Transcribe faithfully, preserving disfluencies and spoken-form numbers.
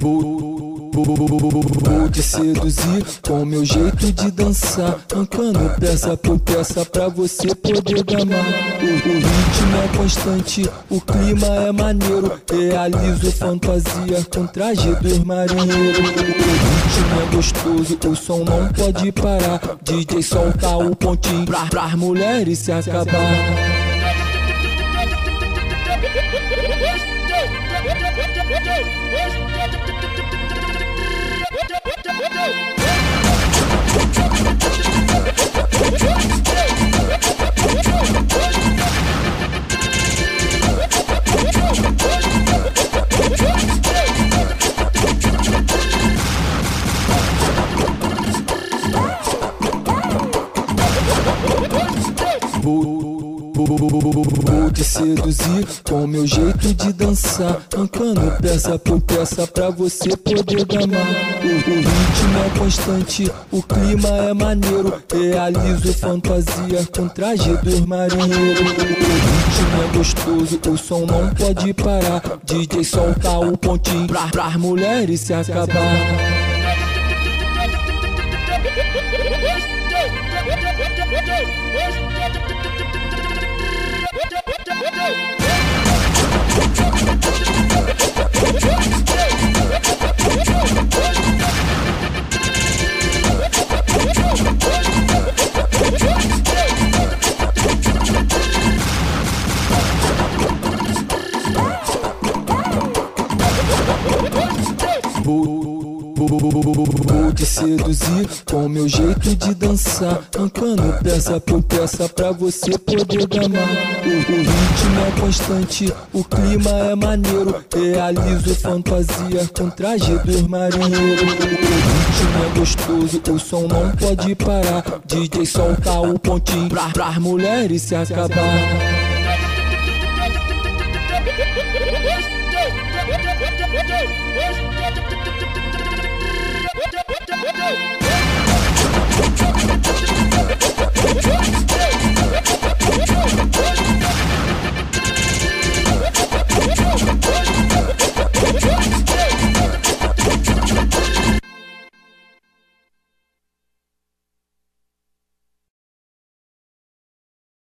Vou, vou te seduzir com meu jeito de dançar, arrancando peça por peça pra você poder gamar. O, o ritmo é constante, o clima é maneiro, realizo fantasia com traje dos marinheiros. O ritmo é gostoso, o som não pode parar, D J solta o pontinho pra, pras mulheres se acabar. Vou, vou, vou te seduzir com meu jeito de dançar, arrancando peça por peça pra você poder gamar. O, o ritmo é constante, o clima é maneiro, realizo fantasia com traje dos marinheiros. O ritmo é gostoso, o som não pode parar, D J solta o pontinho pra, pras mulheres se acabar. Vou, vou, vou te seduzir com meu jeito de dançar, arrancando peça por peça pra você poder gamar. O, o ritmo é constante, o clima é maneiro, realizo fantasia com traje dos marinheiros. O ritmo é gostoso, o som não pode parar, D J solta o pontinho pra, pras mulheres se acabar. Yes,